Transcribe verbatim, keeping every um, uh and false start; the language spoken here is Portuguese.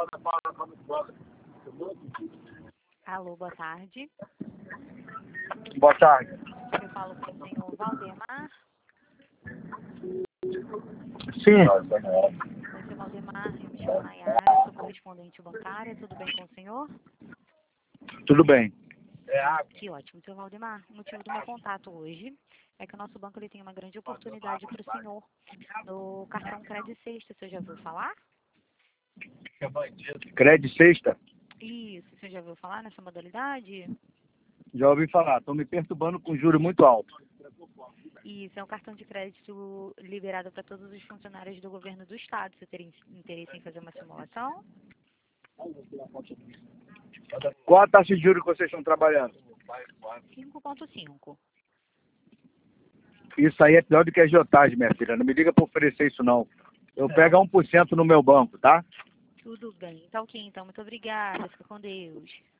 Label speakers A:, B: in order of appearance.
A: Alô, boa tarde.
B: Boa tarde.
A: Eu falo com o senhor Valdemar.
B: Sim.
A: Oi, senhor Valdemar, eu me chamo Nayara, sou correspondente bancária, tudo bem com o senhor?
B: Tudo bem.
A: Que ótimo, senhor Valdemar. O motivo do meu contato hoje é que o nosso banco ele tem uma grande oportunidade para o senhor no cartão Crédito Sexta. O senhor já ouviu falar?
B: Crédito sexta?
A: Isso, o senhor já ouviu falar nessa modalidade?
B: Já ouvi falar. Estão me perturbando com juros muito altos.
A: Isso, é um cartão de crédito liberado para todos os funcionários do governo do estado. Você teria interesse em fazer uma simulação?
B: Qual a taxa de juros que vocês estão trabalhando?
A: cinco ponto cinco.
B: Isso aí é pior do que a agiotagem, minha filha. Não me liga para oferecer isso, não. Eu pego a um por cento no meu banco, tá?
A: Tudo bem. Tá ok, então. Muito obrigada. Fica com Deus.